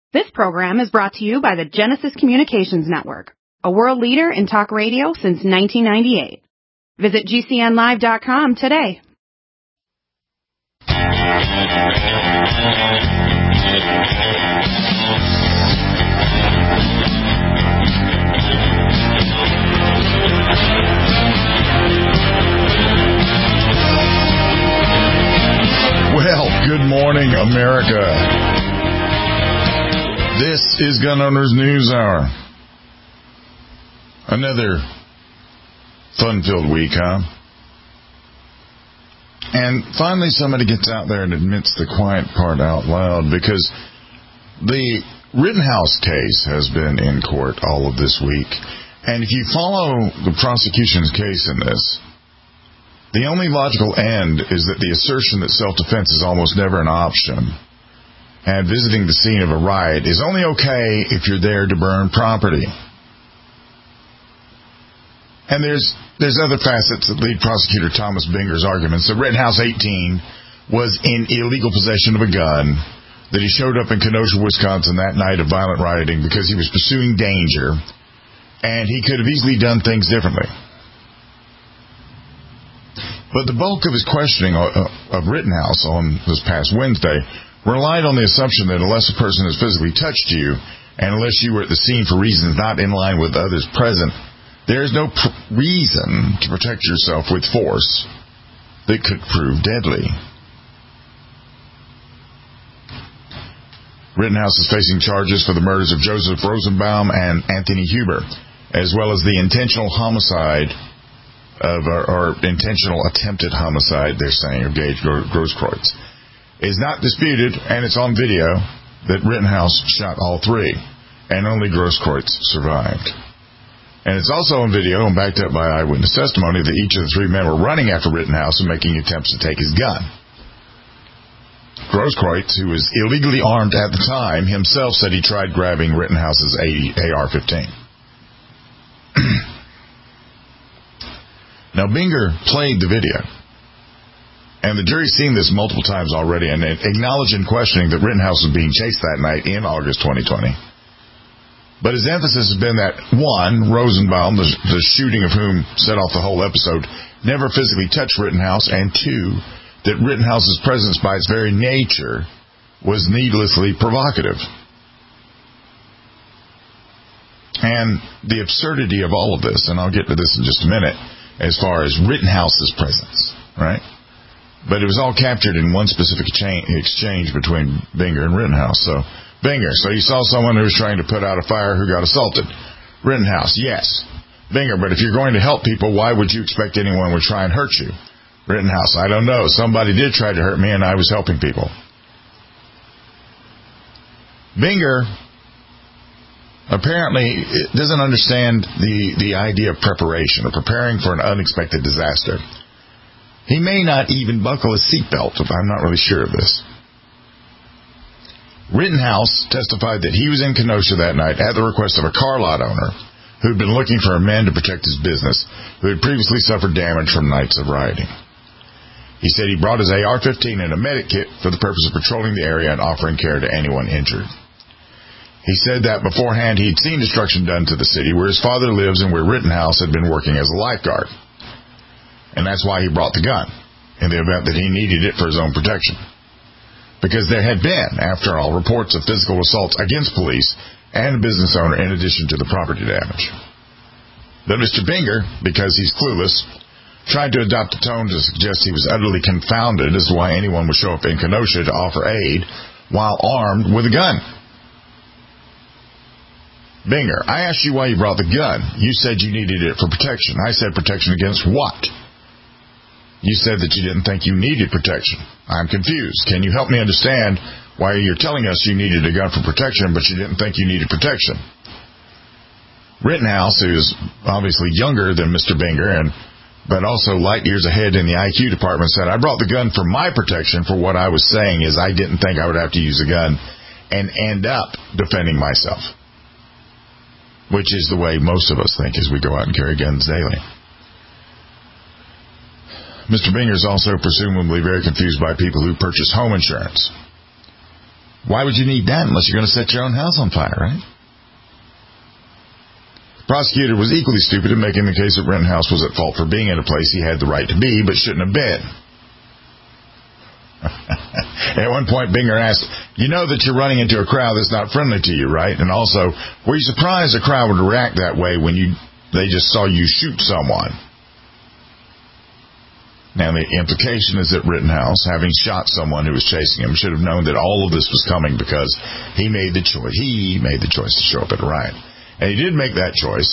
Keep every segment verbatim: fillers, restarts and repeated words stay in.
This program is brought to you by the Genesis Communications Network, a world leader in talk radio since nineteen ninety-eight. Visit G C N live dot com today. Well, good morning, America. This is Gun Owners News Hour. Another fun-filled week, huh? And finally somebody gets out there and admits the quiet part out loud, because the Rittenhouse case has been in court all of this week. And if you follow the prosecution's case in this, the only logical end is that the assertion that self-defense is almost never an option and visiting the scene of a riot is only okay if you're there to burn property. And there's there's other facets that lead prosecutor Thomas Binger's arguments that Rittenhouse eighteen was in illegal possession of a gun, that he showed up in Kenosha, Wisconsin that night of violent rioting because he was pursuing danger, and he could have easily done things differently. But the bulk of his questioning of Rittenhouse on this past Wednesday relied on the assumption that unless a person has physically touched you, and unless you were at the scene for reasons not in line with others present, there is no pr- reason to protect yourself with force that could prove deadly. Rittenhouse is facing charges for the murders of Joseph Rosenbaum and Anthony Huber, as well as the intentional homicide of, or, or intentional attempted homicide, they're saying, of Gage Grosskreutz. It is not disputed, and it's on video, that Rittenhouse shot all three, and only Grosskreutz survived. And it's also on video, and backed up by eyewitness testimony, that each of the three men were running after Rittenhouse and making attempts to take his gun. Grosskreutz, who was illegally armed at the time, himself said he tried grabbing Rittenhouse's A R fifteen. Now, Binger played the video, and the jury's seen this multiple times already, and acknowledged in questioning that Rittenhouse was being chased that night in August twenty twenty. But his emphasis has been that, one, Rosenbaum, the, the shooting of whom set off the whole episode, never physically touched Rittenhouse, and two, that Rittenhouse's presence by its very nature was needlessly provocative. And the absurdity of all of this, and I'll get to this in just a minute, as far as Rittenhouse's presence, right? But it was all captured in one specific cha- exchange between Binger and Rittenhouse. So, Binger, so you saw someone who was trying to put out a fire who got assaulted. Rittenhouse, yes. Binger, but if you're going to help people, why would you expect anyone would try and hurt you? Rittenhouse, I don't know. Somebody did try to hurt me, and I was helping people. Binger apparently doesn't understand the, the idea of preparation, or preparing for an unexpected disaster. He may not even buckle his seatbelt, I'm not really sure of this. Rittenhouse testified that he was in Kenosha that night at the request of a car lot owner who had been looking for a man to protect his business, who had previously suffered damage from nights of rioting. He said he brought his A R fifteen and a medic kit for the purpose of patrolling the area and offering care to anyone injured. He said that beforehand he had seen destruction done to the city where his father lives and where Rittenhouse had been working as a lifeguard. And that's why he brought the gun, in the event that he needed it for his own protection. Because there had been, after all, reports of physical assaults against police and a business owner in addition to the property damage. But Mister Binger, because he's clueless, tried to adopt a tone to suggest he was utterly confounded as to why anyone would show up in Kenosha to offer aid while armed with a gun. Binger, I asked you why you brought the gun. You said you needed it for protection. I said protection against what? You said that you didn't think you needed protection. I'm confused. Can you help me understand why you're telling us you needed a gun for protection, but you didn't think you needed protection? Rittenhouse, who's obviously younger than Mister Binger, and but also light years ahead in the I Q department, said, I brought the gun for my protection, for what I was saying is I didn't think I would have to use a gun and end up defending myself. Which is the way most of us think as we go out and carry guns daily. Mister Binger is also presumably very confused by people who purchase home insurance. Why would you need that unless you're going to set your own house on fire, right? The prosecutor was equally stupid in making the case that Rittenhouse was at fault for being in a place he had the right to be but shouldn't have been. At one point, Binger asked, you know that you're running into a crowd that's not friendly to you, right? And also, were you surprised a crowd would react that way when you they just saw you shoot someone? Now, the implication is that Rittenhouse, having shot someone who was chasing him, should have known that all of this was coming because he made the choice. He made the choice to show up at a riot. And he did make that choice.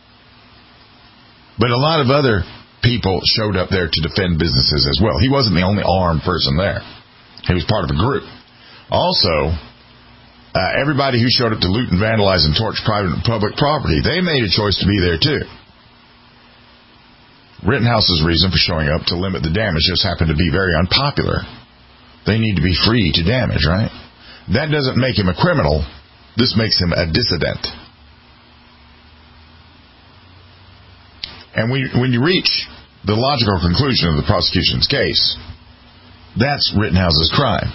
But a lot of other people showed up there to defend businesses as well. He wasn't the only armed person there. He was part of a group. Also, uh, everybody who showed up to loot and vandalize and torch private and public property, they made a choice to be there too. Rittenhouse's reason for showing up to limit the damage just happened to be very unpopular. They need to be free to damage, right? That doesn't make him a criminal. This makes him a dissident. And when, when you reach the logical conclusion of the prosecution's case, that's Rittenhouse's crime.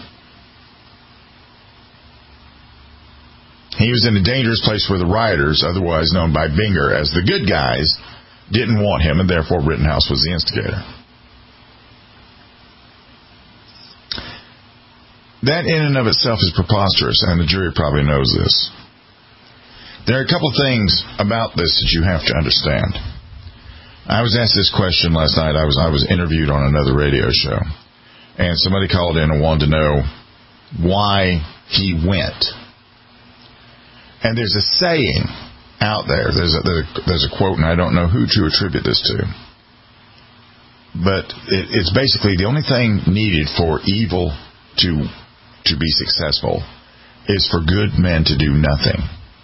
He was in a dangerous place where the rioters, otherwise known by Binger as the good guys, didn't want him, and therefore Rittenhouse was the instigator. That in and of itself is preposterous, and the jury probably knows this. There are a couple things about this that you have to understand. I was asked this question last night. I was I was interviewed on another radio show, and somebody called in and wanted to know why he went. And there's a saying out there. There's a, there's a quote, and I don't know who to attribute this to. But it, it's basically the only thing needed for evil to to be successful is for good men to do nothing.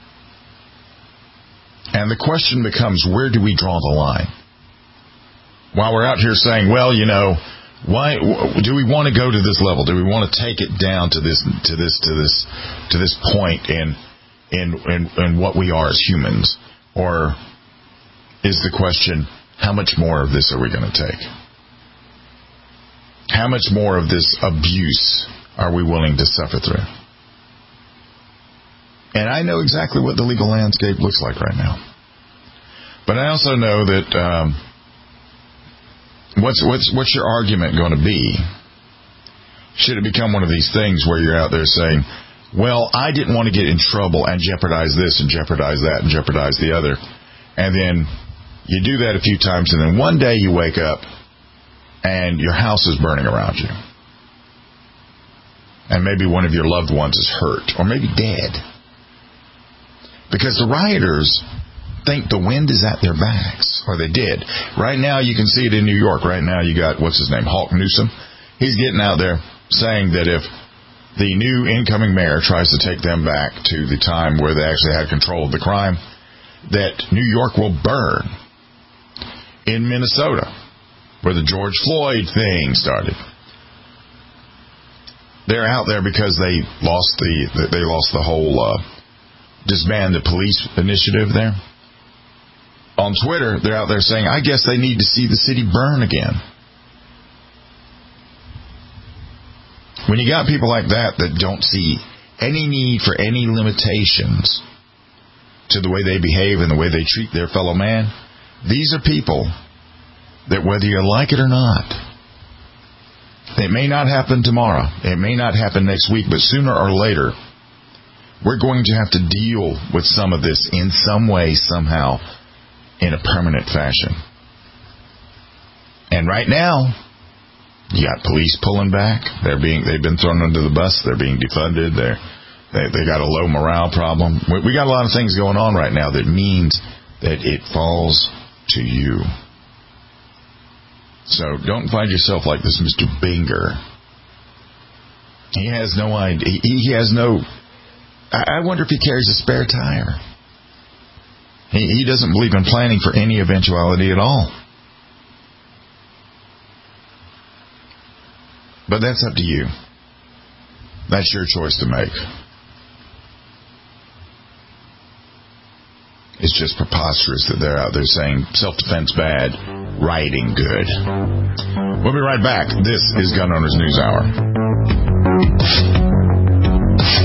And the question becomes, where do we draw the line? While we're out here saying, well, you know, why do we want to go to this level? Do we want to take it down to this to this to this to this point in in in, in what we are as humans? Or is the question, how much more of this are we going to take? How much more of this abuse are we willing to suffer through? And I know exactly what the legal landscape looks like right now. But I also know that um, what's what's what's your argument going to be? Should it become one of these things where you're out there saying, well, I didn't want to get in trouble and jeopardize this and jeopardize that and jeopardize the other. And then you do that a few times, and then one day you wake up and your house is burning around you. And maybe one of your loved ones is hurt or maybe dead. Because the rioters think the wind is at their backs, or they did. Right now, you can see it in New York. Right now, you got, what's his name, Hawk Newsom. He's getting out there saying that if the new incoming mayor tries to take them back to the time where they actually had control of the crime, that New York will burn. In Minnesota, where the George Floyd thing started, they're out there because they lost the they lost the whole uh, disband the police initiative there. On Twitter, they're out there saying, I guess they need to see the city burn again. When you got people like that that don't see any need for any limitations to the way they behave and the way they treat their fellow man, these are people that whether you like it or not, it may not happen tomorrow, it may not happen next week, but sooner or later, we're going to have to deal with some of this in some way, somehow, in a permanent fashion. And right now, you got police pulling back. They're being, they've been thrown under the bus. They're being defunded. They're, they they got a low morale problem. We, we got a lot of things going on right now that means that it falls to you. So don't find yourself like this Mister Binger. He has no idea. He, he has no... I wonder if he carries a spare tire. He, he doesn't believe in planning for any eventuality at all. But that's up to you. That's your choice to make. It's just preposterous that they're out there saying self-defense bad, rioting good. We'll be right back. This is Gun Owners News Hour.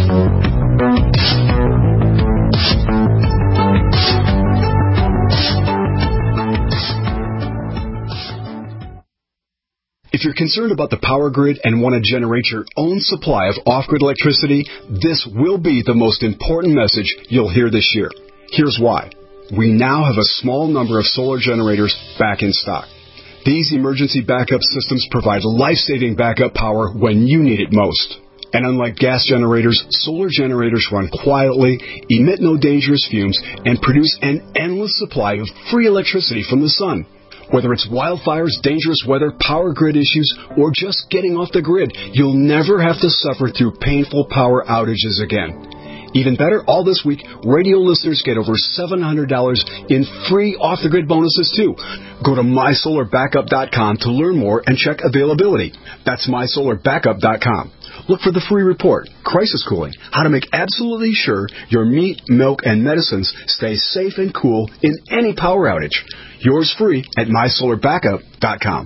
If you're concerned about the power grid and want to generate your own supply of off-grid electricity, this will be the most important message you'll hear this year. Here's why. We now have a small number of solar generators back in stock. These emergency backup systems provide life-saving backup power when you need it most. And unlike gas generators, solar generators run quietly, emit no dangerous fumes, and produce an endless supply of free electricity from the sun. Whether it's wildfires, dangerous weather, power grid issues, or just getting off the grid, you'll never have to suffer through painful power outages again. Even better, all this week, radio listeners get over seven hundred dollars in free off-the-grid bonuses, too. Go to my solar backup dot com to learn more and check availability. That's my solar backup dot com. Look for the free report, Crisis Cooling, how to make absolutely sure your meat, milk, and medicines stay safe and cool in any power outage. Yours free at my solar backup dot com.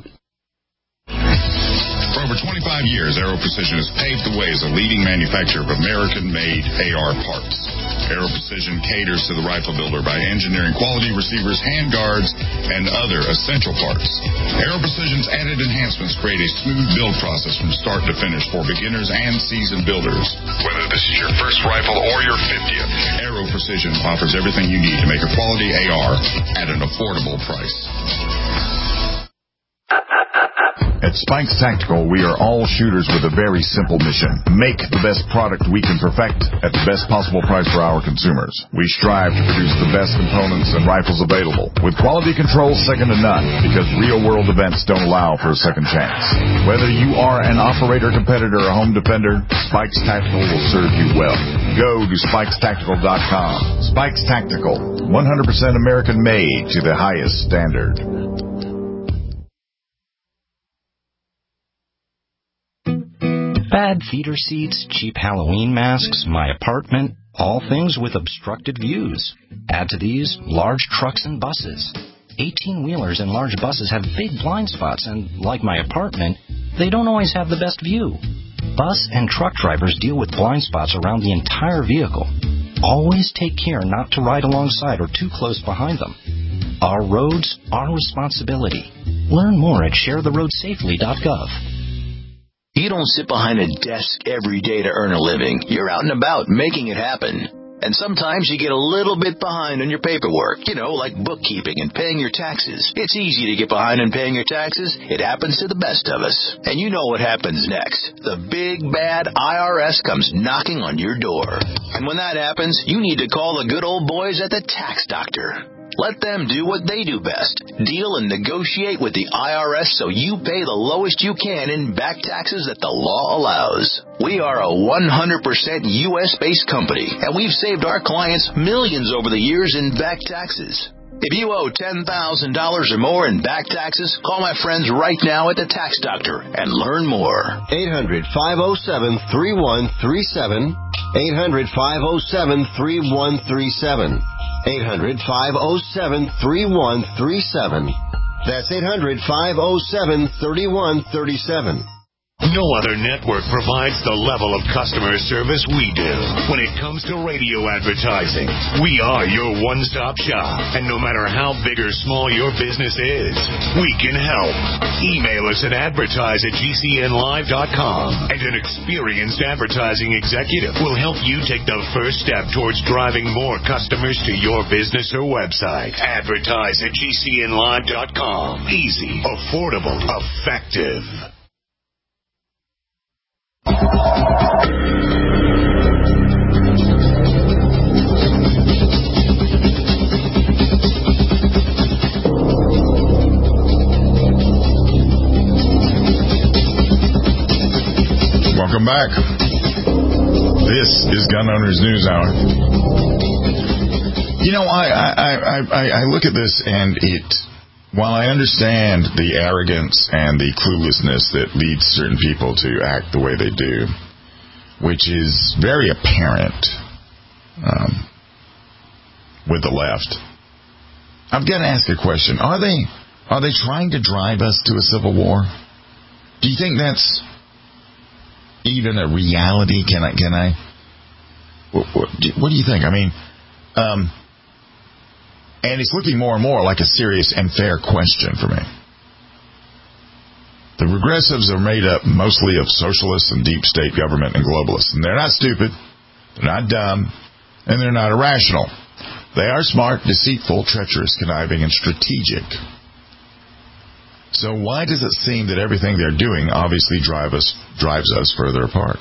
For over twenty-five years, Aero Precision has paved the way as a leading manufacturer of American-made A R parts. Aero Precision caters to the rifle builder by engineering quality receivers, handguards, and other essential parts. Aero Precision's added enhancements create a smooth build process from start to finish for beginners and seasoned builders. Whether this is your first rifle or your fiftieth, Aero Precision offers everything you need to make a quality A R at an affordable price. At Spikes Tactical, we are all shooters with a very simple mission. Make the best product we can perfect at the best possible price for our consumers. We strive to produce the best components and rifles available, with quality control second to none, because real-world events don't allow for a second chance. Whether you are an operator, competitor, or home defender, Spikes Tactical will serve you well. Go to spikes tactical dot com. Spikes Tactical, one hundred percent American-made to the highest standard. Bad theater seats, cheap Halloween masks, my apartment, all things with obstructed views. Add to these large trucks and buses. eighteen-wheelers and large buses have big blind spots, and like my apartment, they don't always have the best view. Bus and truck drivers deal with blind spots around the entire vehicle. Always take care not to ride alongside or too close behind them. Our roads, our responsibility. Learn more at share the road safely dot gov. You don't sit behind a desk every day to earn a living. You're out and about making it happen. And sometimes you get a little bit behind on your paperwork, you know, like bookkeeping and paying your taxes. It's easy to get behind in paying your taxes. It happens to the best of us. And you know what happens next. The big, bad I R S comes knocking on your door. And when that happens, you need to call the good old boys at the Tax Doctor. Let them do what they do best. Deal and negotiate with the I R S so you pay the lowest you can in back taxes that the law allows. We are a one hundred percent U S-based company, and we've saved our clients millions over the years in back taxes. If you owe ten thousand dollars or more in back taxes, call my friends right now at the Tax Doctor and learn more. eight hundred, five oh seven, three one three seven. eight hundred, five oh seven, three one three seven. eight hundred, five oh seven, three one three seven. That's eight hundred, five oh seven, three one three seven. No other network provides the level of customer service we do. When it comes to radio advertising, we are your one-stop shop. And no matter how big or small your business is, we can help. Email us at advertise at G C N live dot com, and an experienced advertising executive will help you take the first step towards driving more customers to your business or website. Advertise at G C N live dot com. Easy, affordable, effective. Welcome back. This is Gun Owners News Hour. You know, I, I, I, I look at this and it, while I understand the arrogance and the cluelessness that leads certain people to act the way they do, which is very apparent um, with the left, I've got to ask a question. Are they are they trying to drive us to a civil war? Do you think that's even a reality? Can I? Can I? What, what, what do you think? I mean, um, and it's looking more and more like a serious and fair question for me. The progressives are made up mostly of socialists and deep state government and globalists. And they're not stupid, they're not dumb, and they're not irrational. They are smart, deceitful, treacherous, conniving, and strategic. So why does it seem that everything they're doing obviously drive us, drives us further apart?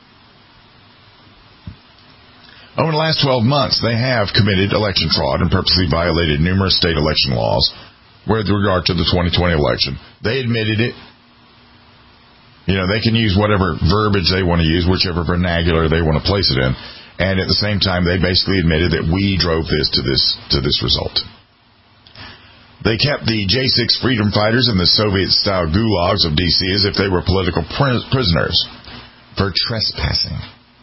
Over the last twelve months, they have committed election fraud and purposely violated numerous state election laws with regard to the twenty twenty election. They admitted it. You know, they can use whatever verbiage they want to use, whichever vernacular they want to place it in. And at the same time, they basically admitted that we drove this to this to this result. They kept the J six freedom fighters in the Soviet-style gulags of D C as if they were political pr- prisoners for trespassing.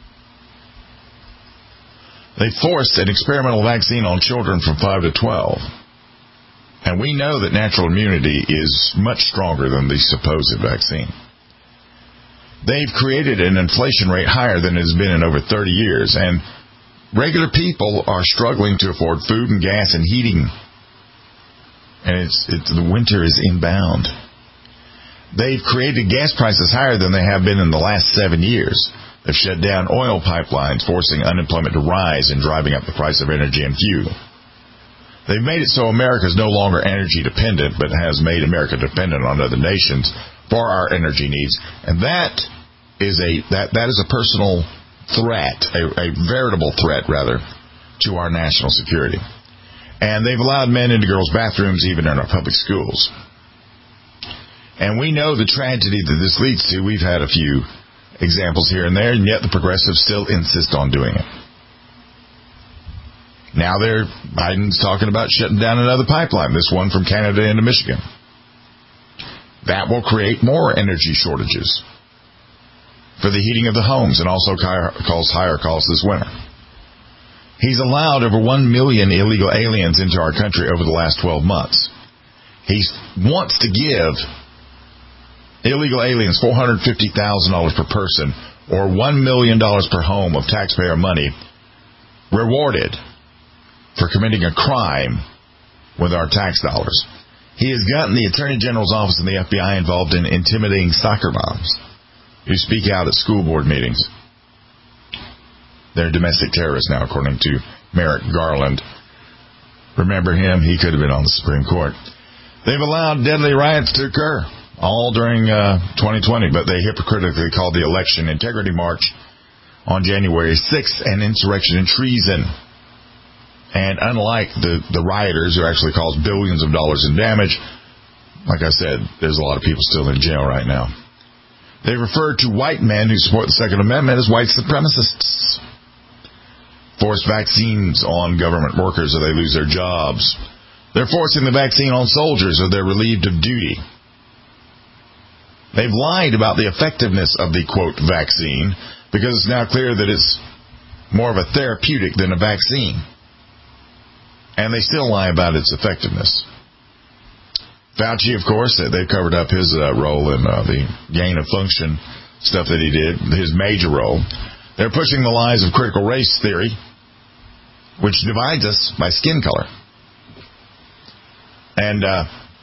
They forced an experimental vaccine on children from five to twelve. And we know that natural immunity is much stronger than the supposed vaccine. They've created an inflation rate higher than it has been in over thirty years, and regular people are struggling to afford food and gas and heating. And it's, it's the winter is inbound. They've created gas prices higher than they have been in the last seven years. They've shut down oil pipelines, forcing unemployment to rise and driving up the price of energy and fuel. They've made it so America is no longer energy dependent, but has made America dependent on other nations for our energy needs. And that is a that, that is a personal threat, a, a veritable threat, rather, to our national security. And they've allowed men into girls' bathrooms, even in our public schools. And we know the tragedy that this leads to. We've had a few examples here and there, and yet the progressives still insist on doing it. Now they're, Biden's talking about shutting down another pipeline, this one from Canada into Michigan. That will create more energy shortages for the heating of the homes and also cause higher costs this winter. He's allowed over one million illegal aliens into our country over the last twelve months. He wants to give illegal aliens four hundred fifty thousand dollars per person, or one million dollars per home of taxpayer money, rewarded for committing a crime with our tax dollars. He has gotten the Attorney General's office and the F B I involved in intimidating soccer moms who speak out at school board meetings. They're domestic terrorists now, according to Merrick Garland. Remember him? He could have been on the Supreme Court. They've allowed deadly riots to occur, all during uh, twenty twenty, but they hypocritically called the Election Integrity March on January sixth an insurrection and treason. And unlike the, the rioters who actually caused billions of dollars in damage, like I said, there's a lot of people still in jail right now. They refer to white men who support the Second Amendment as white supremacists. Force vaccines on government workers or they lose their jobs. They're forcing the vaccine on soldiers or they're relieved of duty. They've lied about the effectiveness of the, quote, vaccine because it's now clear that it's more of a therapeutic than a vaccine. And they still lie about its effectiveness. Fauci, of course, they've covered up his uh, role in uh, the gain of function stuff that he did, his major role. They're pushing the lies of critical race theory, which divides us by skin color. And uh,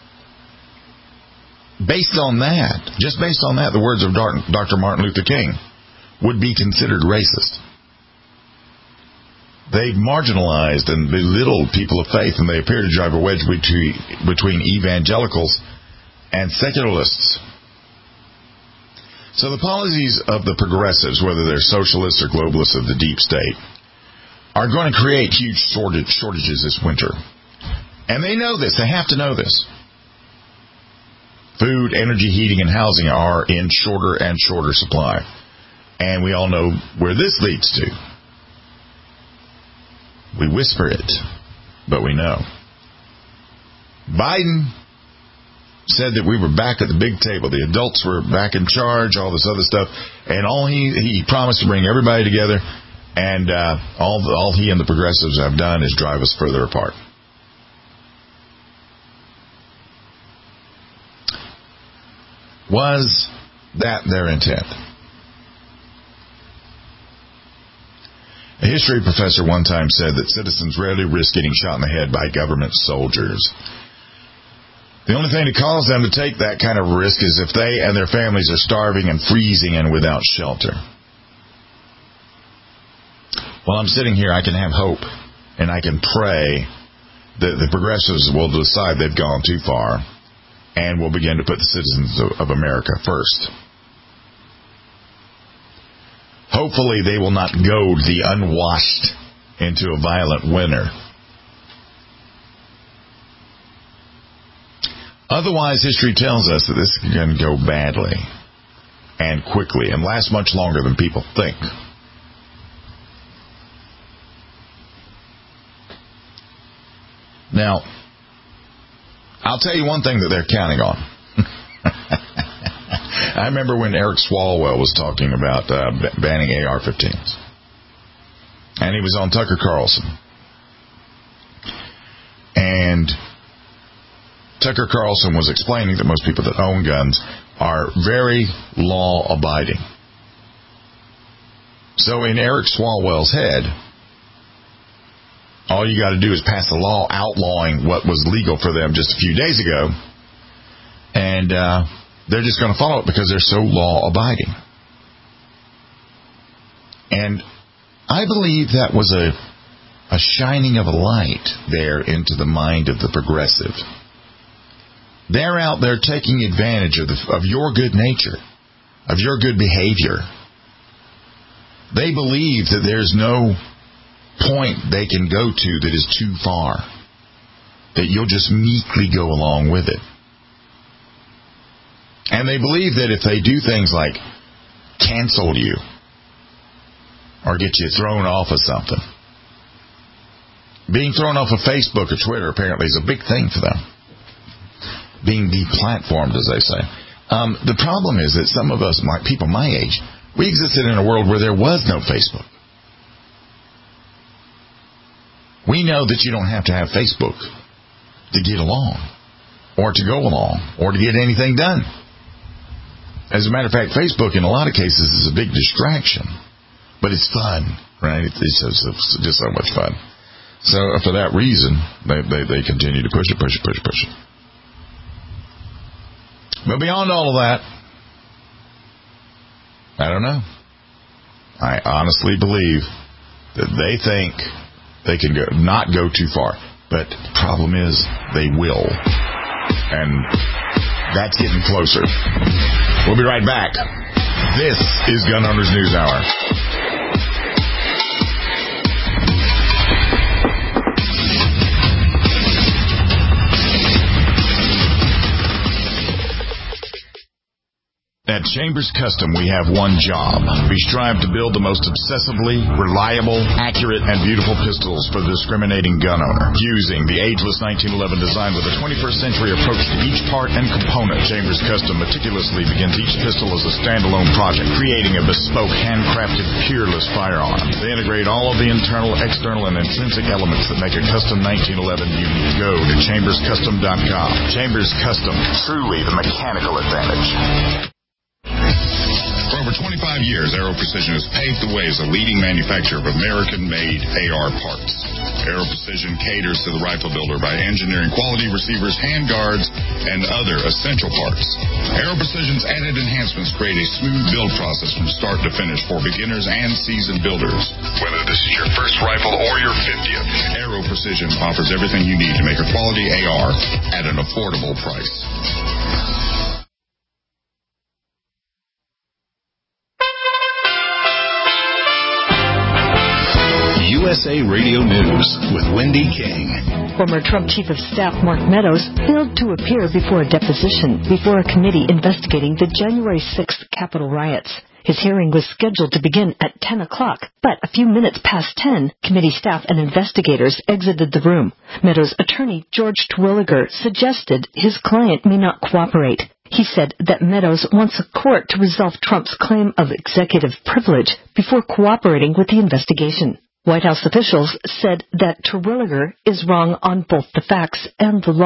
based on that, just based on that, the words of Doctor Martin Luther King would be considered racist. They've marginalized and belittled people of faith, and they appear to drive a wedge between, between evangelicals and secularists. So the policies of the progressives, whether they're socialists or globalists of the deep state, are going to create huge shortage, shortages this winter. And they know this. They have to know this. Food, energy, heating, and housing are in shorter and shorter supply. And we all know where this leads to. We whisper it, but we know. Biden said that we were back at the big table. The adults were back in charge, all this other stuff. And all he, he promised to bring everybody together. And uh, all, the, all he and the progressives have done is drive us further apart. Was that their intent? A history professor one time said that citizens rarely risk getting shot in the head by government soldiers. The only thing to cause them to take that kind of risk is if they and their families are starving and freezing and without shelter. While I'm sitting here, I can have hope, and I can pray that the progressives will decide they've gone too far and will begin to put the citizens of America first. Hopefully they will not goad the unwashed into a violent winter. Otherwise, history tells us that this is going to go badly and quickly and last much longer than people think. Now, I'll tell you one thing that they're counting on. I remember when Eric Swalwell was talking about uh, banning A R fifteens. And he was on Tucker Carlson. And Tucker Carlson was explaining that most people that own guns are very law-abiding. So in Eric Swalwell's head, all you got to do is pass a law outlawing what was legal for them just a few days ago, and uh, they're just going to follow it because they're so law-abiding. And I believe that was a, a shining of a light there into the mind of the progressive. They're out there taking advantage of, the, of your good nature, of your good behavior. They believe that there's no point they can go to that is too far, that you'll just meekly go along with it. And they believe that if they do things like cancel you or get you thrown off of something, being thrown off of Facebook or Twitter apparently is a big thing for them. Being deplatformed, as they say. Um, the problem is that some of us, my, people my age, we existed in a world where there was no Facebook. We know that you don't have to have Facebook to get along, or to go along, or to get anything done. As a matter of fact, Facebook in a lot of cases is a big distraction, but it's fun, right? It's, it's, it's just so much fun. So for that reason, they, they, they continue to push it, push it, push it, push it. But beyond all of that, I don't know. I honestly believe that they think they can go, not go too far. But the problem is they will. And that's getting closer. We'll be right back. This is Gun Owners News Hour. At Chambers Custom, we have one job. We strive to build the most obsessively reliable, accurate, and beautiful pistols for the discriminating gun owner. Using the ageless nineteen eleven design with a twenty-first century approach to each part and component, Chambers Custom meticulously begins each pistol as a standalone project, creating a bespoke, handcrafted, peerless firearm. They integrate all of the internal, external, and intrinsic elements that make a custom nineteen eleven unique. Go to chambers custom dot com. Chambers Custom, truly the mechanical advantage. For over twenty-five years, Aero Precision has paved the way as a leading manufacturer of American-made A R parts. Aero Precision caters to the rifle builder by engineering quality receivers, handguards, and other essential parts. Aero Precision's added enhancements create a smooth build process from start to finish for beginners and seasoned builders. Whether this is your first rifle or your fiftieth, Aero Precision offers everything you need to make a quality A R at an affordable price. U S A Radio News with Wendy King. Former Trump Chief of Staff Mark Meadows failed to appear before a deposition before a committee investigating the January sixth Capitol riots. His hearing was scheduled to begin at ten o'clock, but a few minutes past ten, committee staff and investigators exited the room. Meadows' attorney, George Terwilliger, suggested his client may not cooperate. He said that Meadows wants a court to resolve Trump's claim of executive privilege before cooperating with the investigation. White House officials said that Terwilliger is wrong on both the facts and the law.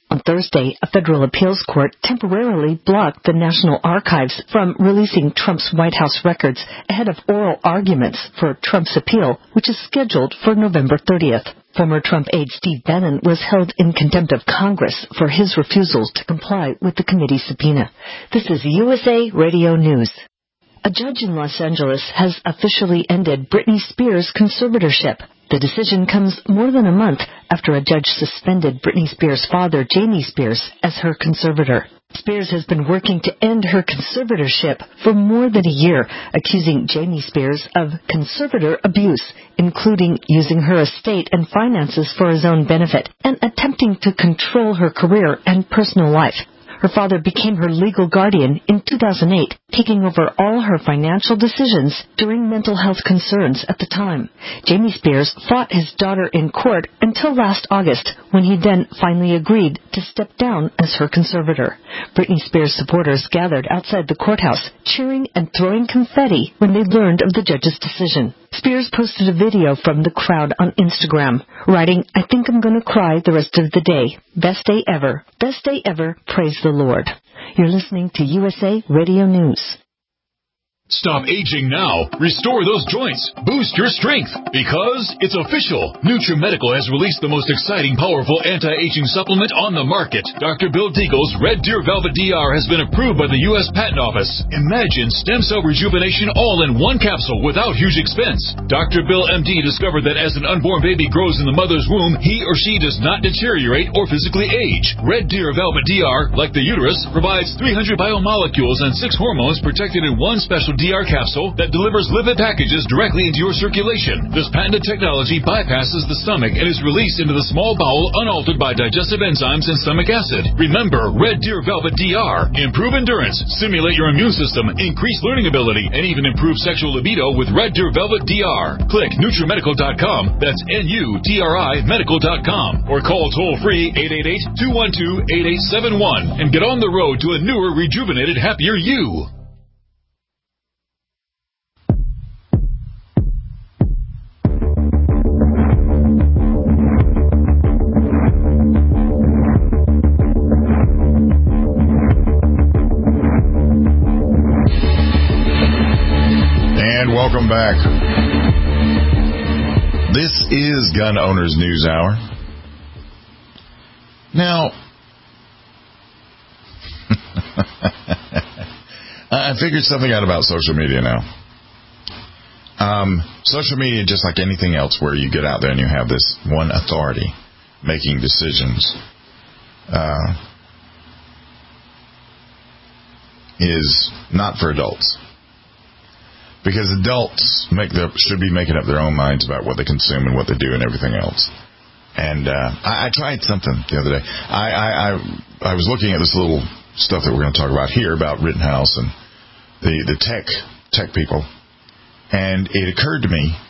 On Thursday, a federal appeals court temporarily blocked the National Archives from releasing Trump's White House records ahead of oral arguments for Trump's appeal, which is scheduled for November thirtieth. Former Trump aide Steve Bannon was held in contempt of Congress for his refusal to comply with the committee subpoena. This is U S A Radio News. A judge in Los Angeles has officially ended Britney Spears' conservatorship. The decision comes more than a month after a judge suspended Britney Spears' father, Jamie Spears, as her conservator. Spears has been working to end her conservatorship for more than a year, accusing Jamie Spears of conservator abuse, including using her estate and finances for his own benefit and attempting to control her career and personal life. Her father became her legal guardian in two thousand eight, taking over all her financial decisions during mental health concerns at the time. Jamie Spears fought his daughter in court until last August, when he then finally agreed to step down as her conservator. Britney Spears supporters gathered outside the courthouse, cheering and throwing confetti when they learned of the judge's decision. Spears posted a video from the crowd on Instagram, writing, "I think I'm going to cry the rest of the day. Best day ever. Best day ever. Praise the Lord." You're listening to U S A Radio News. Stop aging now. Restore those joints. Boost your strength. Because it's official. NutriMedical has released the most exciting, powerful anti-aging supplement on the market. Doctor Bill Deagle's Red Deer Velvet D R has been approved by the U S Patent Office. Imagine stem cell rejuvenation all in one capsule without huge expense. Doctor Bill M D discovered that as an unborn baby grows in the mother's womb, he or she does not deteriorate or physically age. Red Deer Velvet D R, like the uterus, provides three hundred biomolecules and six hormones protected in one special D R capsule that delivers lipid packages directly into your circulation. This patented technology bypasses the stomach and is released into the small bowel unaltered by digestive enzymes and stomach acid. Remember, Red Deer Velvet D R. Improve endurance, stimulate your immune system, increase learning ability, and even improve sexual libido with Red Deer Velvet D R. Click NutriMedical dot com. That's N U T R I medical dot com. Or call toll-free eight eight eight, two one two, eight eight seven one and get on the road to a newer, rejuvenated, happier you. Welcome back. This is Gun Owners News Hour. Now, I figured something out about social media now. Um, social media, just like anything else where you get out there and you have this one authority making decisions, uh, is not for adults. Because adults make their, should be making up their own minds about what they consume and what they do and everything else. And uh, I, I tried something the other day. I, I, I, I was looking at this little stuff that we're going to talk about here about Rittenhouse and the, the tech tech people. And it occurred to me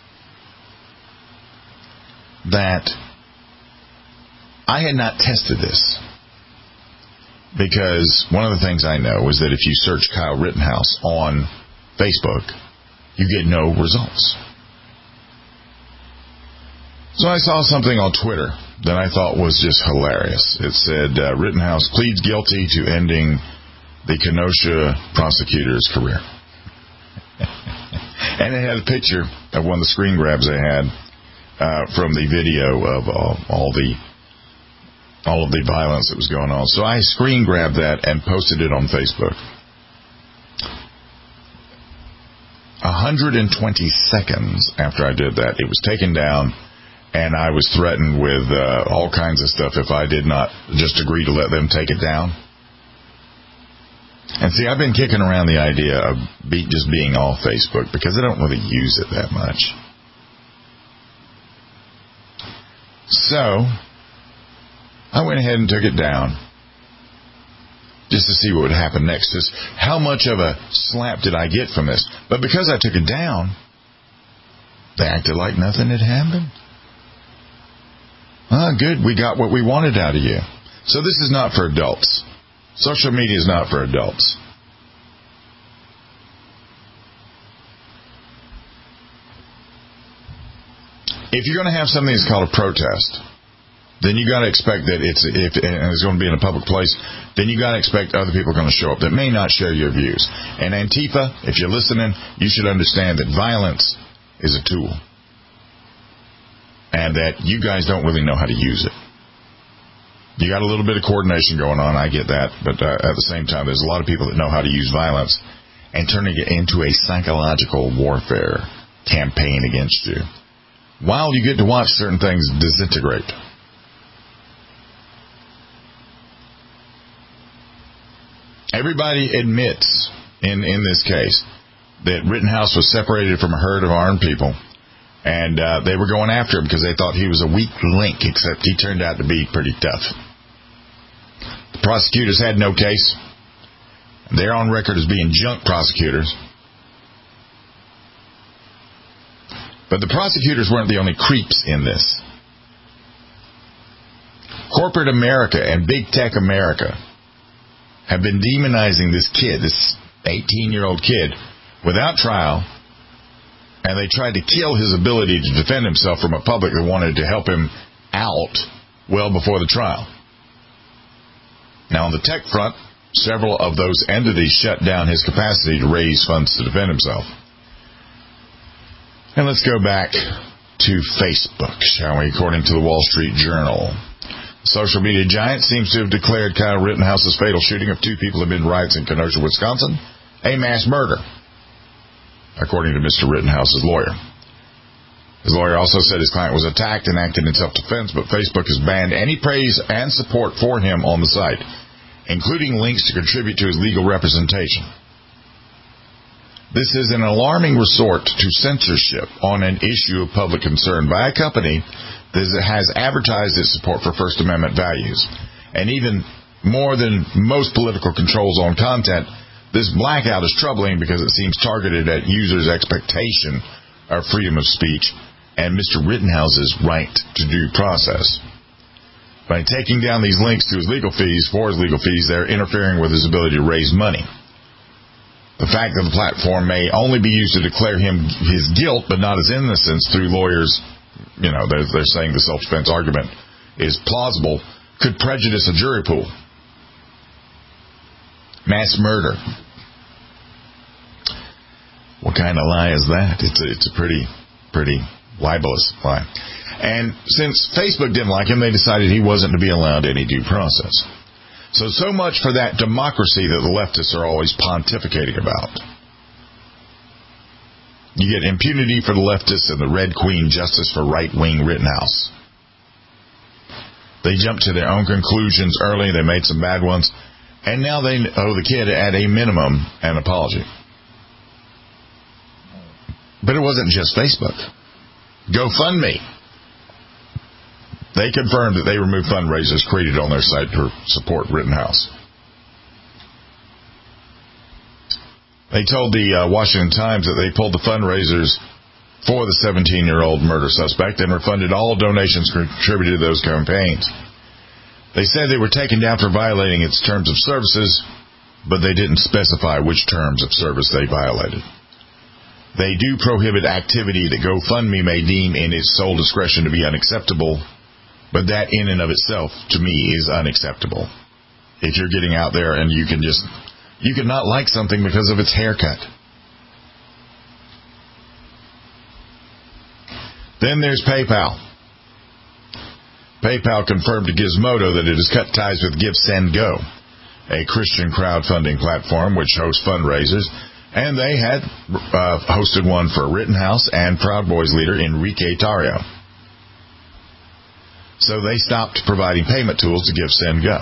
that I had not tested this. Because one of the things I know is that if you search Kyle Rittenhouse on Facebook, you get no results. So I saw something on Twitter that I thought was just hilarious. It said, uh, Rittenhouse pleads guilty to ending the Kenosha prosecutor's career. And it had a picture of one of the screen grabs they had uh, from the video of uh, all the all of the violence that was going on. So I screen grabbed that and posted it on Facebook. one hundred twenty seconds after I did that, it was taken down, and I was threatened with uh, all kinds of stuff if I did not just agree to let them take it down. And see, I've been kicking around the idea of be, just being off Facebook because I don't really use it that much. So, I went ahead and took it down just to see what would happen next. Is how much of a slap did I get from this? But because I took it down, they acted like nothing had happened. Ah, good. We got what we wanted out of you. So this is not for adults. Social media is not for adults. If you're going to have something that's called a protest, then you got to expect that it's if and it's going to be in a public place, then you got to expect other people are going to show up that may not share your views. And Antifa, if you're listening, you should understand that violence is a tool, and that you guys don't really know how to use it. You got a little bit of coordination going on, I get that, but uh, at the same time, there's a lot of people that know how to use violence and turning it into a psychological warfare campaign against you, while you get to watch certain things disintegrate. Everybody admits in, in this case that Rittenhouse was separated from a herd of armed people, and uh, they were going after him because they thought he was a weak link, except he turned out to be pretty tough. The prosecutors had no case. They're on record as being junk prosecutors. But the prosecutors weren't the only creeps in this. Corporate America and big tech America have been demonizing this kid, this eighteen-year-old kid, without trial, and they tried to kill his ability to defend himself from a public that wanted to help him out well before the trial. Now, on the tech front, several of those entities shut down his capacity to raise funds to defend himself. And let's go back to Facebook, shall we, according to the Wall Street Journal. Social media giant seems to have declared Kyle Rittenhouse's fatal shooting of two people amid riots in Kenosha, Wisconsin, a mass murder, according to Mister Rittenhouse's lawyer. His lawyer also said his client was attacked and acted in self-defense, but Facebook has banned any praise and support for him on the site, including links to contribute to his legal representation. This is an alarming resort to censorship on an issue of public concern by a company that has advertised its support for First Amendment values. And even more than most political controls on content, this blackout is troubling because it seems targeted at users' expectation of freedom of speech and Mister Rittenhouse's right to due process. By taking down these links to his legal fees, for his legal fees, they're interfering with his ability to raise money. The fact that the platform may only be used to declare him his guilt, but not his innocence through lawyers, you know, they're, they're saying the self-defense argument is plausible, could prejudice a jury pool. Mass murder. What kind of lie is that? It's a, it's a pretty, pretty libelous lie. And since Facebook didn't like him, they decided he wasn't to be allowed any due process. So, so much for that democracy that the leftists are always pontificating about. You get impunity for the leftists and the Red Queen justice for right-wing Rittenhouse. They jumped to their own conclusions early. They made some bad ones. And now they owe the kid, at a minimum, an apology. But it wasn't just Facebook. GoFundMe. They confirmed that they removed fundraisers created on their site to support Rittenhouse. They told the uh, Washington Times that they pulled the fundraisers for the seventeen-year-old murder suspect and refunded all donations contributed to those campaigns. They said they were taken down for violating its terms of services, but they didn't specify which terms of service they violated. They do prohibit activity that GoFundMe may deem in its sole discretion to be unacceptable, but that in and of itself, to me, is unacceptable. If you're getting out there and you can just, you can not like something because of its haircut. Then there's PayPal. PayPal confirmed to Gizmodo that it has cut ties with GiveSendGo, a Christian crowdfunding platform which hosts fundraisers, and they had uh, hosted one for Rittenhouse and Proud Boys leader Enrique Tarrio. So they stopped providing payment tools to GiveSendGo.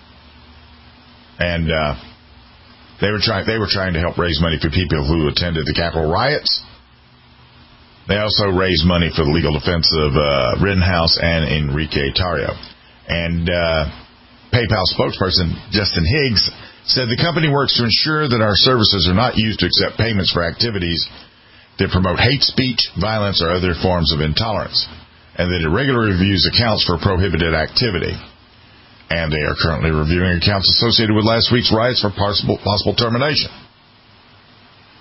And uh, they were trying they were trying to help raise money for people who attended the Capitol riots. They also raised money for the legal defense of uh, Rittenhouse and Enrique Tarrio. And uh, PayPal spokesperson Justin Higgs said the company works to ensure that our services are not used to accept payments for activities that promote hate speech, violence, or other forms of intolerance, and that it regularly reviews accounts for prohibited activity. And they are currently reviewing accounts associated with last week's riots for possible, possible termination.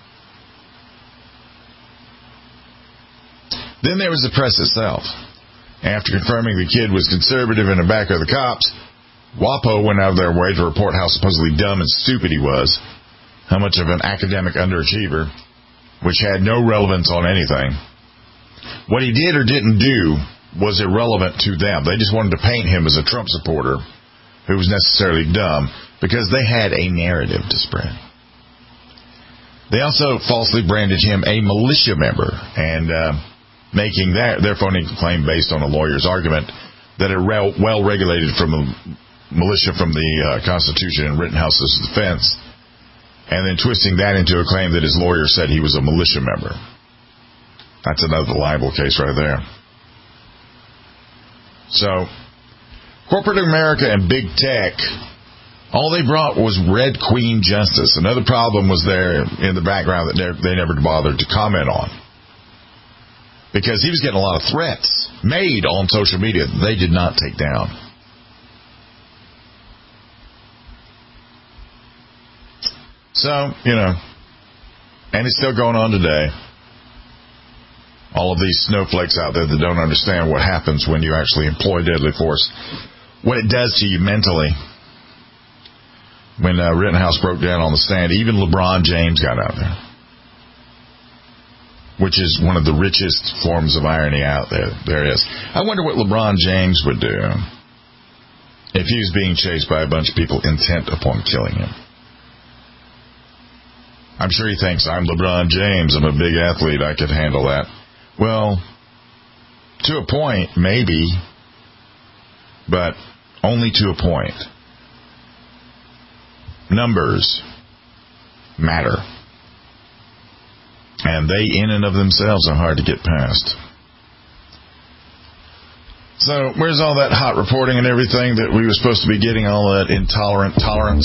Then there was the press itself. After confirming the kid was conservative in the back of the cops, WAPO went out of their way to report how supposedly dumb and stupid he was, how much of an academic underachiever, which had no relevance on anything. What he did or didn't do was irrelevant to them. They just wanted to paint him as a Trump supporter who was necessarily dumb because they had a narrative to spread. They also falsely branded him a militia member and uh, making that their phony claim based on a lawyer's argument that a re- well-regulated from a militia from the uh, Constitution and Rittenhouse's defense, and then twisting that into a claim that his lawyer said he was a militia member. That's another libel case right there. So, corporate America and big tech, all they brought was Red Queen justice. Another problem was there in the background that they never bothered to comment on. Because he was getting a lot of threats made on social media that they did not take down. So, you know, and it's still going on today. All of these snowflakes out there that don't understand what happens when you actually employ deadly force. What it does to you mentally. When uh, Rittenhouse broke down on the stand, even LeBron James got out there. Which is one of the richest forms of irony out there. There is. I wonder what LeBron James would do if he was being chased by a bunch of people intent upon killing him. I'm sure he thinks, I'm LeBron James, I'm a big athlete, I could handle that. Well, to a point, maybe, but only to a point. Numbers matter. And they, in and of themselves, are hard to get past. So, where's all that hot reporting and everything that we were supposed to be getting, all that intolerant tolerance?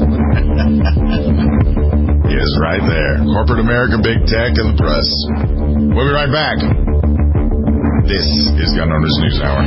Is right there. Corporate America, big tech, and the press. We'll be right back. This is Gun Owners News Hour.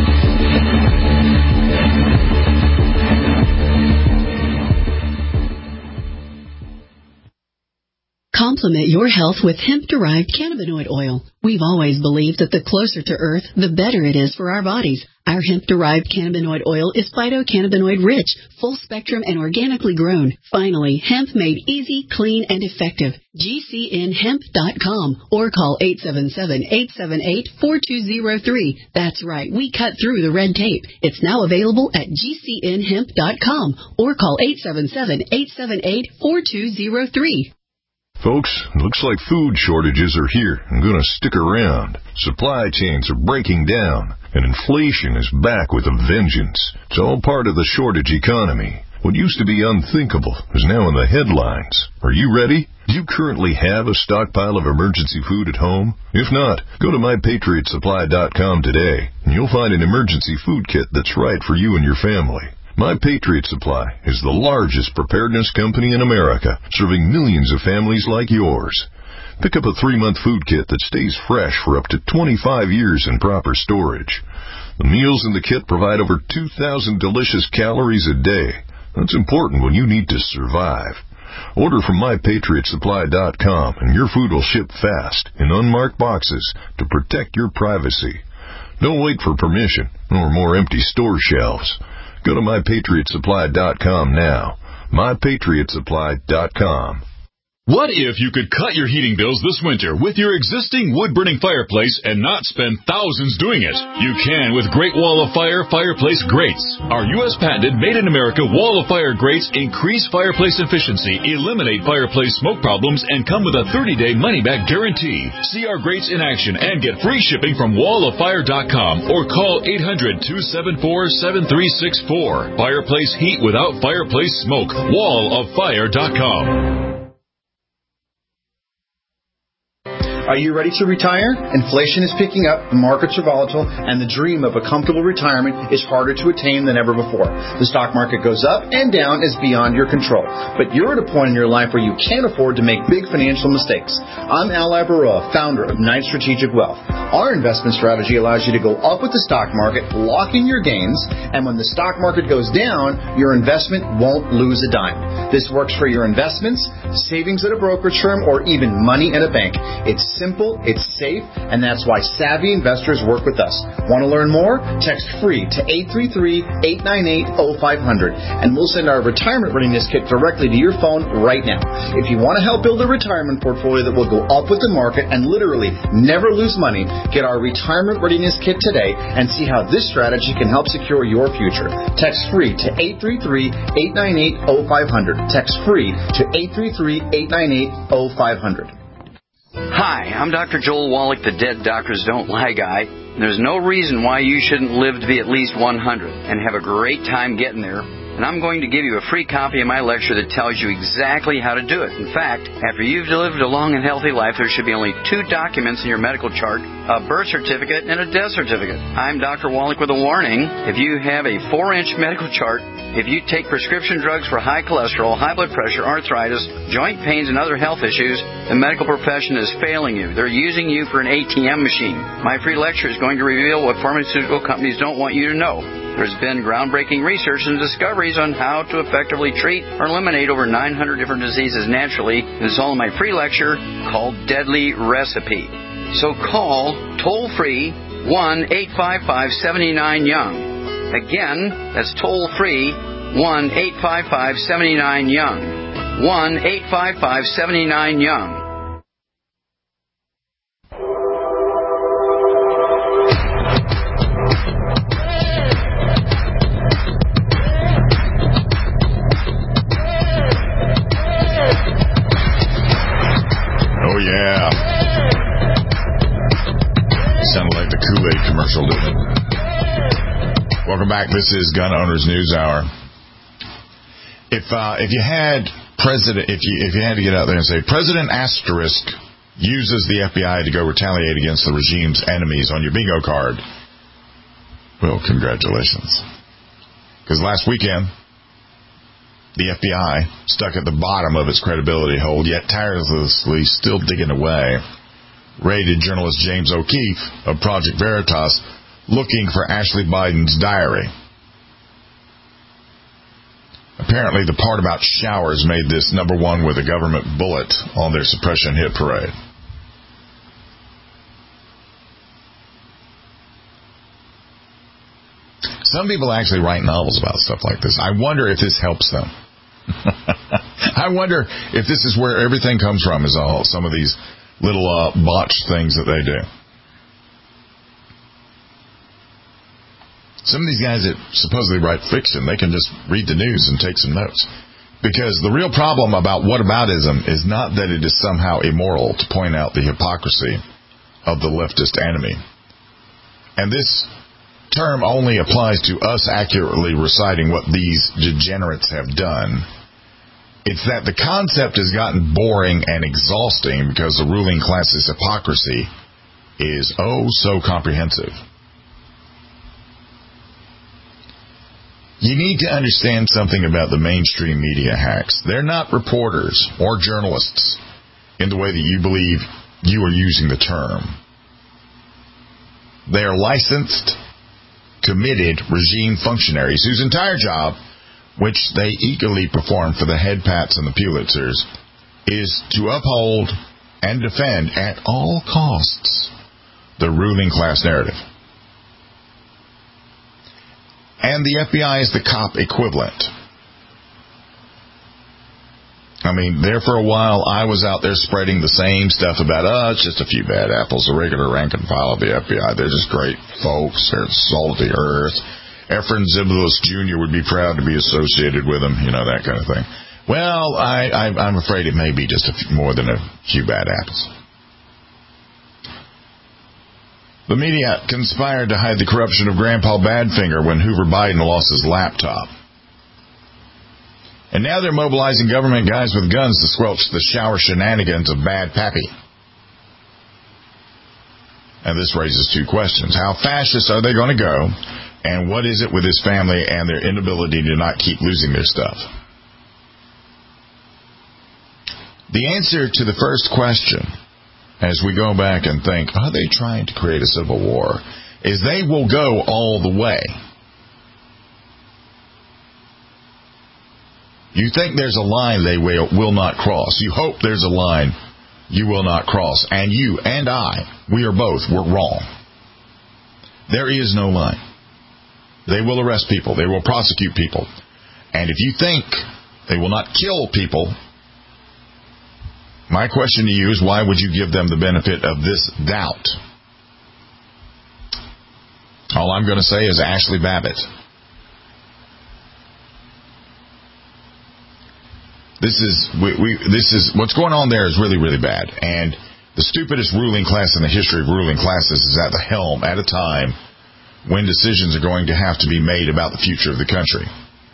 Complement your health with hemp-derived cannabinoid oil. We've always believed that the closer to Earth, the better it is for our bodies. Our hemp-derived cannabinoid oil is phytocannabinoid-rich, full-spectrum, and organically grown. Finally, hemp made easy, clean, and effective. G C N hemp dot com or call eight seven seven, eight seven eight, four two zero three. That's right, we cut through the red tape. It's now available at G C N hemp dot com or call eight seven seven, eight seven eight, four two zero three. Folks, looks like food shortages are here and going to stick around. Supply chains are breaking down, and inflation is back with a vengeance. It's all part of the shortage economy. What used to be unthinkable is now in the headlines. Are you ready? Do you currently have a stockpile of emergency food at home? If not, go to my patriot supply dot com today, and you'll find an emergency food kit that's right for you and your family. My Patriot Supply is the largest preparedness company in America, serving millions of families like yours. Pick up a three-month food kit that stays fresh for up to twenty-five years in proper storage. The meals in the kit provide over two thousand delicious calories a day. That's important when you need to survive. Order from my patriot supply dot com and your food will ship fast in unmarked boxes to protect your privacy. Don't wait for permission or more empty store shelves. Go to my patriot supply dot com now. my patriot supply dot com. What if you could cut your heating bills this winter with your existing wood-burning fireplace and not spend thousands doing it? You can with Great Wall of Fire Fireplace Grates. Our U S patented made-in-America Wall of Fire grates increase fireplace efficiency, eliminate fireplace smoke problems, and come with a thirty-day money-back guarantee. See our grates in action and get free shipping from wall of fire dot com or call eight hundred, two seven four, seven three six four. Fireplace heat without fireplace smoke. wall of fire dot com. Are you ready to retire? Inflation is picking up, the markets are volatile, and the dream of a comfortable retirement is harder to attain than ever before. The stock market goes up and down is beyond your control. But you're at a point in your life where you can't afford to make big financial mistakes. I'm Al Labaroa, founder of Knight Strategic Wealth. Our investment strategy allows you to go up with the stock market, lock in your gains, and when the stock market goes down, your investment won't lose a dime. This works for your investments, savings at a brokerage firm, or even money in a bank. It's simple, it's safe, and that's why savvy investors work with us. Want to learn more? Text FREE to eight three three, eight nine eight, oh five hundred, and we'll send our retirement readiness kit directly to your phone right now. If you want to help build a retirement portfolio that will go up with the market and literally never lose money, get our retirement readiness kit today and see how this strategy can help secure your future. Text FREE to eight three three, eight nine eight, oh five hundred. Text FREE to eight three three, eight nine eight, oh five hundred. Hi, I'm Doctor Joel Wallach, the Dead Doctors Don't Lie guy. There's no reason why you shouldn't live to be at least one hundred and have a great time getting there. And I'm going to give you a free copy of my lecture that tells you exactly how to do it. In fact, after you've lived a long and healthy life, there should be only two documents in your medical chart, a birth certificate and a death certificate. I'm Doctor Wallach with a warning. If you have a four-inch medical chart, if you take prescription drugs for high cholesterol, high blood pressure, arthritis, joint pains, and other health issues, the medical profession is failing you. They're using you for an A T M machine. My free lecture is going to reveal what pharmaceutical companies don't want you to know. There's been groundbreaking research and discoveries on how to effectively treat or eliminate over nine hundred different diseases naturally. And it's all in my free lecture called Deadly Recipe. So call toll-free one eight five five, seven nine, young. Again, that's toll-free one eight five five, seven nine, young. one eight five five, seven nine, young. Oh, yeah. Sounded like the Kool-Aid commercial, didn't it? Welcome back. This is Gun Owners News Hour. If uh, if you had President, if you if you had to get out there and say President Asterisk uses the F B I to go retaliate against the regime's enemies on your bingo card, well, congratulations. Because last weekend, the F B I, stuck at the bottom of its credibility hole, yet tirelessly still digging away, raided journalist James O'Keefe of Project Veritas looking for Ashley Biden's diary. Apparently, the part about showers made this number one with a government bullet on their suppression hit parade. Some people actually write novels about stuff like this. I wonder if this helps them. I wonder if this is where everything comes from, is all some of these little uh, botched things that they do. Some of these guys that supposedly write fiction, they can just read the news and take some notes. Because the real problem about whataboutism is not that it is somehow immoral to point out the hypocrisy of the leftist enemy. And this term only applies to us accurately reciting what these degenerates have done. It's that the concept has gotten boring and exhausting because the ruling class's hypocrisy is oh so comprehensive. You need to understand something about the mainstream media hacks. They're not reporters or journalists in the way that you believe you are using the term. They are licensed, committed regime functionaries whose entire job, which they eagerly perform for the head pats and the Pulitzers, is to uphold and defend at all costs the ruling class narrative. And the F B I is the cop equivalent. I mean, there for a while, I was out there spreading the same stuff about, oh, it's just a few bad apples, the regular rank and file of the F B I. They're just great folks. They're the salt of the earth. Efren Zimbalist Junior would be proud to be associated with them, you know, that kind of thing. Well, I, I, I'm afraid it may be just a few, more than a few bad apples. The media conspired to hide the corruption of Grandpa Badfinger when Hoover Biden lost his laptop. And now they're mobilizing government guys with guns to squelch the shower shenanigans of Bad Pappy. And this raises two questions. How fascist are they going to go? And what is it with his family and their inability to not keep losing their stuff? The answer to the first question, as we go back and think, are they trying to create a civil war, is they will go all the way. You think there's a line they will, will not cross. You hope there's a line you will not cross. And you and I, we are both, we're wrong. There is no line. They will arrest people. They will prosecute people. And if you think they will not kill people, my question to you is, why would you give them the benefit of this doubt? All I'm going to say is Ashley Babbitt. This is we, we this is what's going on there is really, really bad. And the stupidest ruling class in the history of ruling classes is at the helm at a time when decisions are going to have to be made about the future of the country.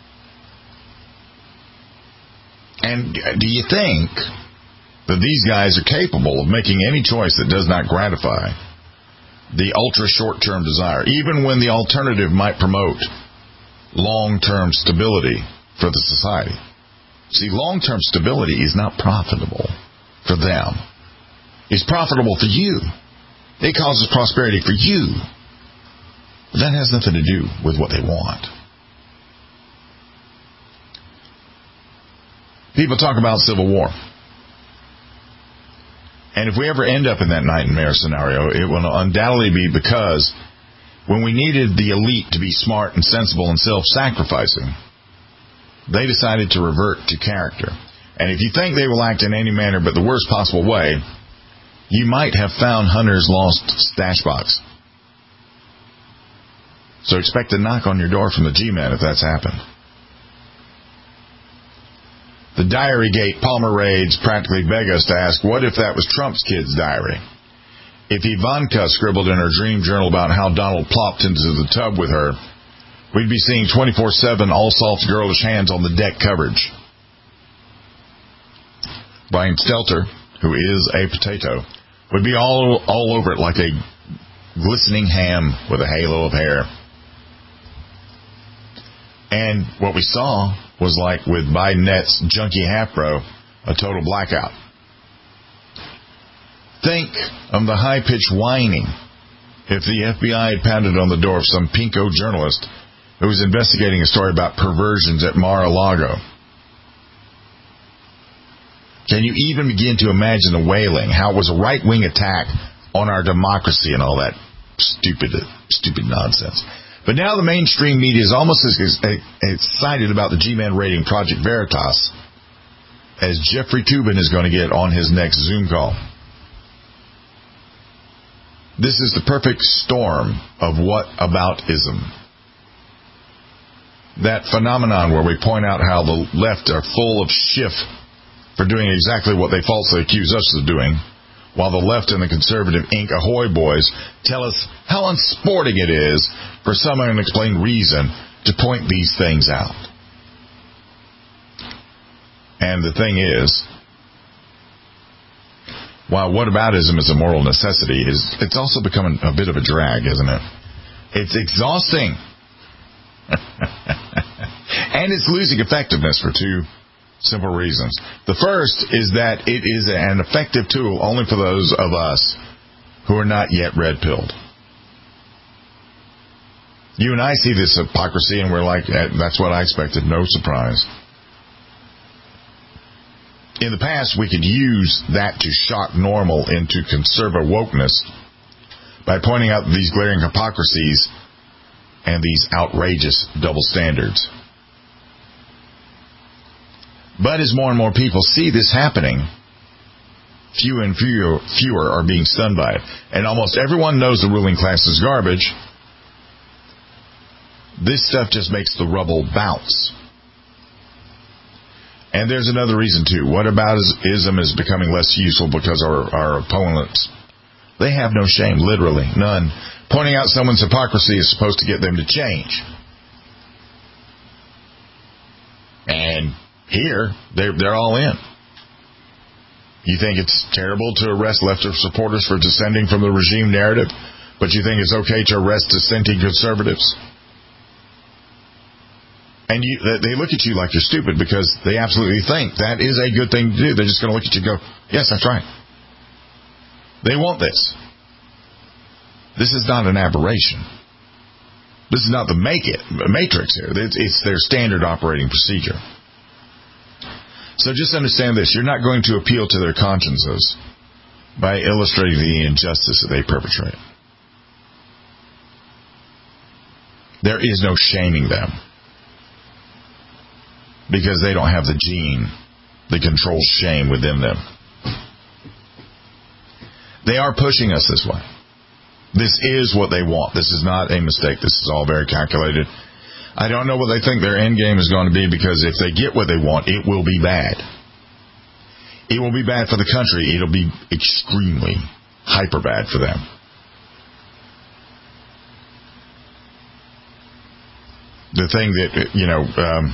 And do you think that these guys are capable of making any choice that does not gratify the ultra short-term desire, even when the alternative might promote long-term stability for the society? See, long-term stability is not profitable for them. It's profitable for you. It causes prosperity for you. But that has nothing to do with what they want. People talk about civil war. And if we ever end up in that nightmare scenario, it will undoubtedly be because when we needed the elite to be smart and sensible and self-sacrificing, they decided to revert to character. And if you think they will act in any manner but the worst possible way, you might have found Hunter's lost stash box. So expect a knock on your door from the G-Men if that's happened. The Diary Gate Palmer raids practically beg us to ask, what if that was Trump's kid's diary? If Ivanka scribbled in her dream journal about how Donald plopped into the tub with her, we'd be seeing twenty-four seven all-soft girlish hands on the deck coverage. Brian Stelter, who is a potato, would be all, all over it like a glistening ham with a halo of hair. And what we saw was like with Bidenette's junkie half-bro, a total blackout. Think of the high-pitched whining if the F B I had pounded on the door of some pinko journalist who was investigating a story about perversions at Mar-a-Lago. Can you even begin to imagine the wailing, how it was a right-wing attack on our democracy and all that stupid, stupid nonsense? But now the mainstream media is almost as excited about the G-Man raiding Project Veritas as Jeffrey Toobin is going to get on his next Zoom call. This is the perfect storm of whataboutism. That phenomenon where we point out how the left are full of shift for doing exactly what they falsely accuse us of doing, while the left and the conservative Incorporated ahoy boys tell us how unsporting it is for some unexplained reason to point these things out. And the thing is, while whataboutism is a moral necessity, is it's also becoming a bit of a drag, isn't it? It's exhausting. And it's losing effectiveness for two simple reasons. The first is that it is an effective tool only for those of us who are not yet red-pilled. You and I see this hypocrisy and we're like, that's what I expected, no surprise. In the past, we could use that to shock normal into conservative wokeness by pointing out these glaring hypocrisies and these outrageous double standards. But as more and more people see this happening, fewer and fewer, fewer are being stunned by it. And almost everyone knows the ruling class is garbage. This stuff just makes the rubble bounce. And there's another reason, too. Whataboutism is becoming less useful because our, our opponents, they have no shame, literally, none. Pointing out someone's hypocrisy is supposed to get them to change. And here, they're, they're all in. You think it's terrible to arrest leftist supporters for descending from the regime narrative, but you think it's okay to arrest dissenting conservatives? And you, they look at you like you're stupid because they absolutely think that is a good thing to do. They're just going to look at you and go, yes, that's right. They want this. This is not an aberration. This is not the make it matrix here. It's, it's their standard operating procedure. So just understand this. You're not going to appeal to their consciences. by illustrating the injustice that they perpetrate. There is no shaming them because they don't have the gene that controls shame within them. They are pushing us this way. This is what they want. This is not a mistake. This is all very calculated. I don't know what they think their end game is going to be, because if they get what they want, it will be bad. It will be bad for the country. It'll be extremely hyper bad for them. The thing that, you know, um,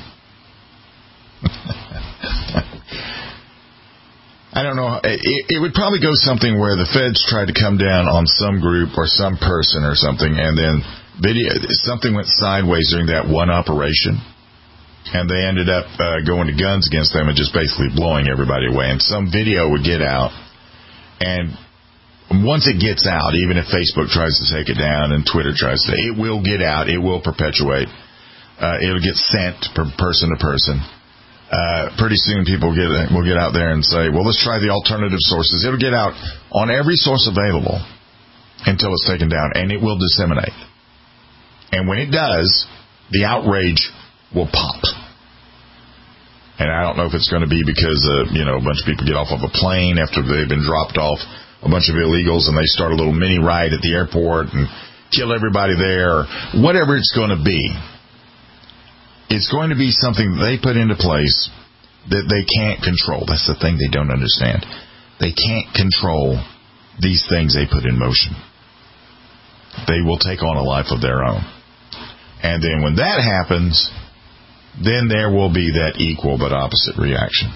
I don't know, it, it would probably go something where the feds tried to come down on some group or some person or something, and then video something went sideways during that one operation, and they ended up uh, going to guns against them and just basically blowing everybody away. And some video would get out, and once it gets out, even if Facebook tries to take it down and Twitter tries to, it will get out, it will perpetuate. Uh, it'll get sent from person to person. Uh, pretty soon people get will get out there and say, well, let's try the alternative sources. It'll get out on every source available until it's taken down, and it will disseminate. And when it does, the outrage will pop. And I don't know if it's going to be because, uh, you know, a bunch of people get off of a plane after they've been dropped off, a bunch of illegals, and they start a little mini riot at the airport and kill everybody there, or whatever it's going to be. It's going to be something they put into place that they can't control. That's the thing they don't understand. They can't control these things they put in motion. They will take on a life of their own. And then when that happens, then there will be that equal but opposite reaction.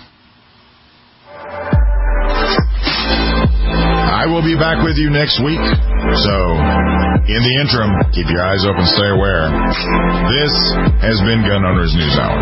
I will be back with you next week. So, in the interim, keep your eyes open, stay aware. This has been Gun Owners News Hour.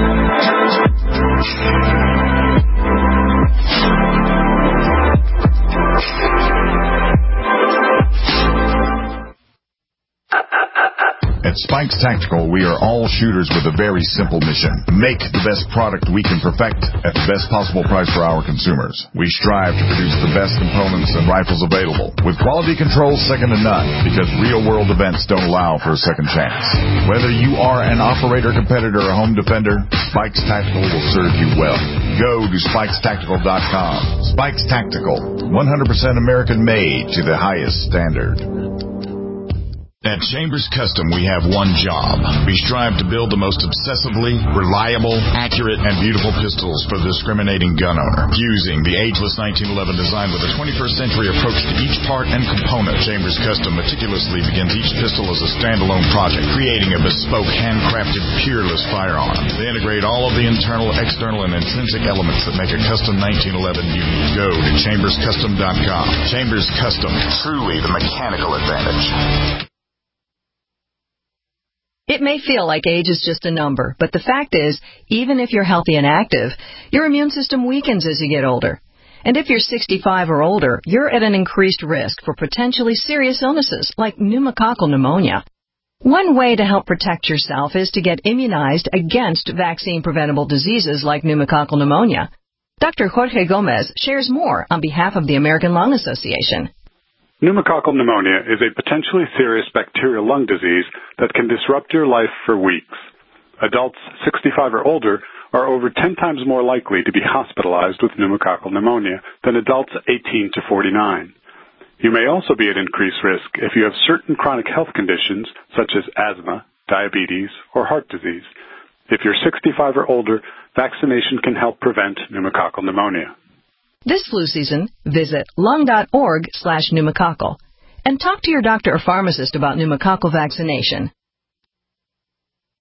At Spikes Tactical, we are all shooters with a very simple mission. Make the best product we can perfect at the best possible price for our consumers. We strive to produce the best components and rifles available, with quality control second to none, because real-world events don't allow for a second chance. Whether you are an operator, competitor, or home defender, Spikes Tactical will serve you well. Go to spikes tactical dot com. Spikes Tactical, one hundred percent American-made to the highest standard. At Chambers Custom, we have one job. We strive to build the most obsessively reliable, accurate, and beautiful pistols for the discriminating gun owner. Using the ageless nineteen eleven design with a twenty-first century approach to each part and component, Chambers Custom meticulously begins each pistol as a standalone project, creating a bespoke, handcrafted, peerless firearm. They integrate all of the internal, external, and intrinsic elements that make a custom nineteen eleven unique. Go to chambers custom dot com. Chambers Custom, truly the mechanical advantage. It may feel like age is just a number, but the fact is, even if you're healthy and active, your immune system weakens as you get older. And if you're sixty-five or older, you're at an increased risk for potentially serious illnesses like pneumococcal pneumonia. One way to help protect yourself is to get immunized against vaccine-preventable diseases like pneumococcal pneumonia. Doctor Jorge Gomez shares more on behalf of the American Lung Association. Pneumococcal pneumonia is a potentially serious bacterial lung disease that can disrupt your life for weeks. Adults sixty-five or older are over ten times more likely to be hospitalized with pneumococcal pneumonia than adults eighteen to forty-nine. You may also be at increased risk if you have certain chronic health conditions such as asthma, diabetes, or heart disease. If you're sixty-five or older, vaccination can help prevent pneumococcal pneumonia. This flu season, visit lung.org slash pneumococcal and talk to your doctor or pharmacist about pneumococcal vaccination.